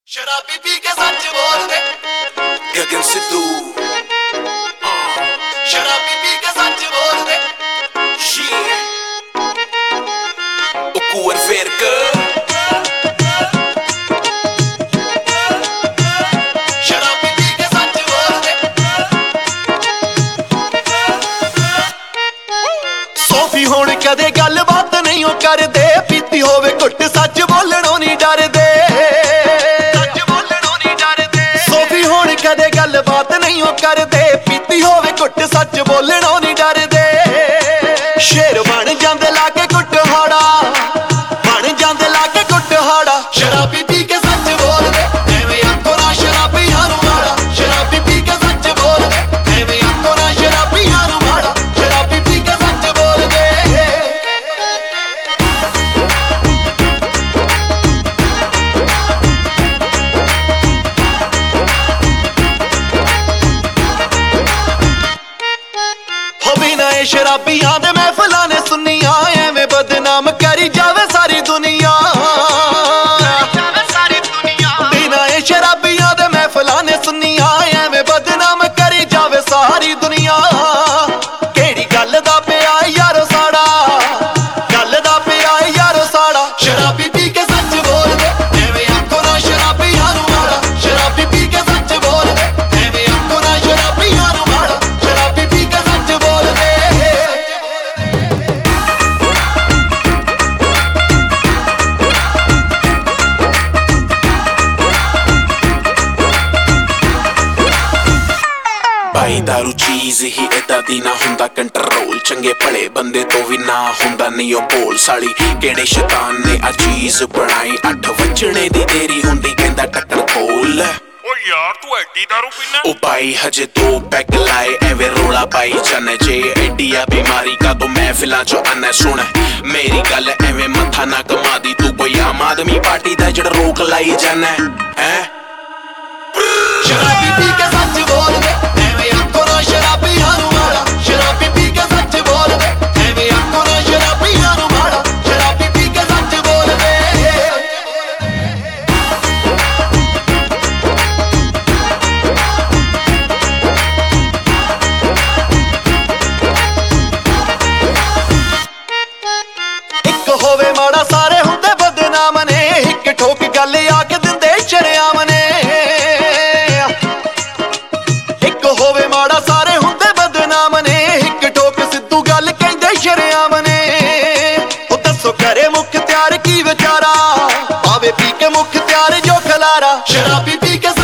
शराबी पी के सच बोल दे गगन सिद्धू शराबी पी के सच बोल दे o cuor verga शराबी पी के सच बोल दे सोफी होण कदे गल बात नहीं ओ करदे पीती होवे घुट सच बोलणों नहीं डरदे कदे गल बात नहीं ओ करदे पीती होवे घुट सच बोलणों नहीं डरदे शेर बन जांदे लाके कुटहाड़ा बन जांदे लाके कुटहाड़ा शराबी पी के सच बोल दे एवें आखो ना शराबियां नूं माड़ा शराबी पी के सच बोल दे एवें आखो ना शराबियां नूं माड़ा शराबी पी के सच बोल दे शराबियां दे महफिलां ने सुनियां एवें बदनाम करी जावे सारी दुनिया बिना शराबियां दे महफिलां ने सुनियां एवें बदनाम करी जावे सारी दुनिया केड़ी गल दा पिया यारो साड़ा गल दा पिया यारो साड़ा शराबी पी के सच बोल दे एवें आखो ना शराबियां नूं माड़ा शराबी पी के सच बोल दे एवें आखो ना शराबियां नूं माड़ा शराबी पी के सच बोल दे भाई दारू चीज ही इदा दी ना हुंदा कंट्रोल चंगे भले बंदे तो भी ना हुंदा नहीं ओ बोल साली केड़े शैतान ने आ चीज बनाई 8 वजणे दी देरी हुंदी कहंदा टक्कर खोल ओ यार तू एडी दारू पीना ओ भाई हजे 2 पैग लाए एवे रोला पाई जाने जे एडिया बीमारी का तो महफिलां चो आना सुन मेरी गल एवे मथा ना कमा दी तू कोई आम आदमी पार्टी दा जड़ रोक लाई जाना है शराबी पी के सच बोल दे एवें आखो ना शराबियां नूं माड़ा शराबी पी के सच बोल दे एवें आखो ना शराबियां नूं माड़ा शराबी पी के सच बोल दे एक होवे माड़ा सारे हुंदे बदनाम ने एक ठोक गल आके दिंदे शर्याम ने एक होवे माड़ा सारे हुंदे बदनाम ने एक ठोक सिद्धू गल कहंदे शर्याम ने ओ दसो करे मुख त्यार की विचारा पावे पी के मुख त्यार जो खलारा शराबी पी के